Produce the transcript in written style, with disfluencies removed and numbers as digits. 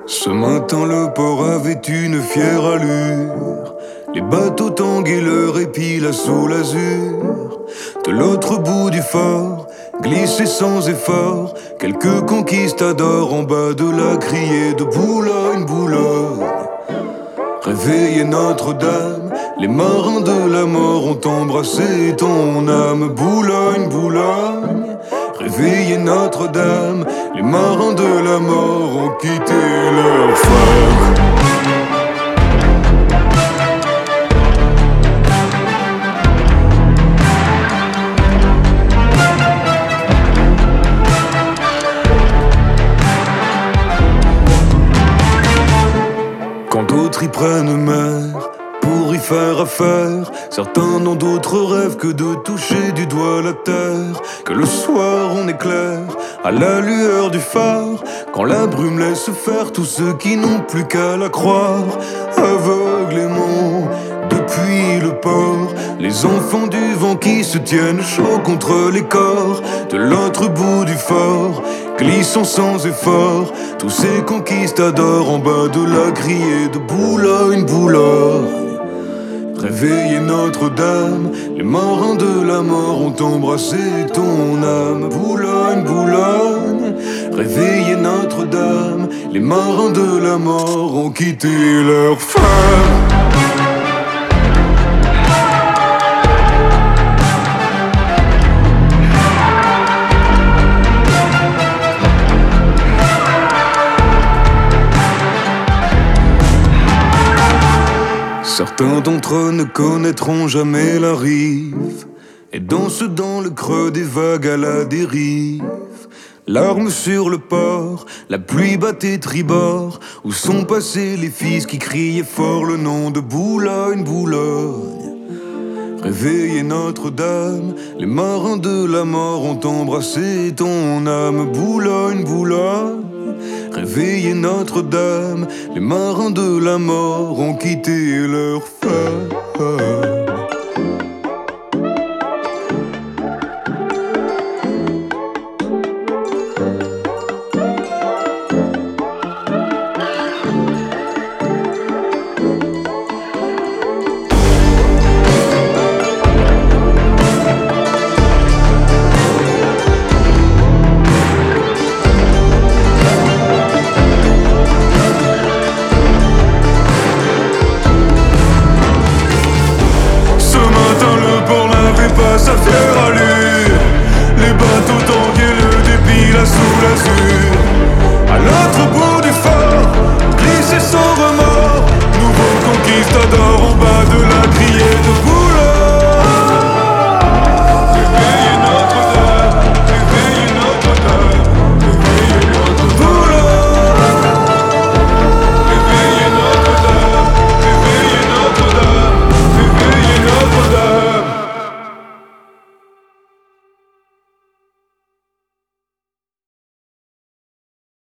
Ce matin le port avait une fière allure. Les bateaux tanguaient leur épi là sous l'azur. De l'autre bout du fort, glissaient sans effort quelques conquistadors en bas de la criée de Boulogne, Boulogne. Réveillez Notre-Dame, les marins de la mort ont embrassé ton âme. Boulogne, Boulogne. Réveillez Notre-Dame, les marins de la mort ont quitté leur phare. Quand d'autres y prennent mer pour y faire affaire, certains n'ont d'autres rêves que de toucher du doigt la terre. Que le soir on éclaire à la lueur du phare, quand la brume laisse faire tous ceux qui n'ont plus qu'à la croire. Aveuglément depuis le port, les enfants du vent qui se tiennent chaud contre les corps. De l'autre bout du fort, glissant sans effort, tous ces conquistadors en bas de la criée de Boulogne, Boulogne. Réveillez Notre-Dame, les marins de la mort ont embrassé ton âme. Boulogne, Boulogne. Réveillez Notre-Dame, les marins de la mort ont quitté leur phare. Certains d'entre eux ne connaîtront jamais la rive et dansent dans le creux des vagues à la dérive. Larmes sur le port, la pluie battait tribord. Où sont passés les fils qui criaient fort le nom de Boulogne, Boulogne. Réveillez Notre-Dame, les marins de la mort ont embrassé ton âme. Boulogne, Boulogne. Réveillez Notre-Dame, les marins de la mort ont quitté leur phare.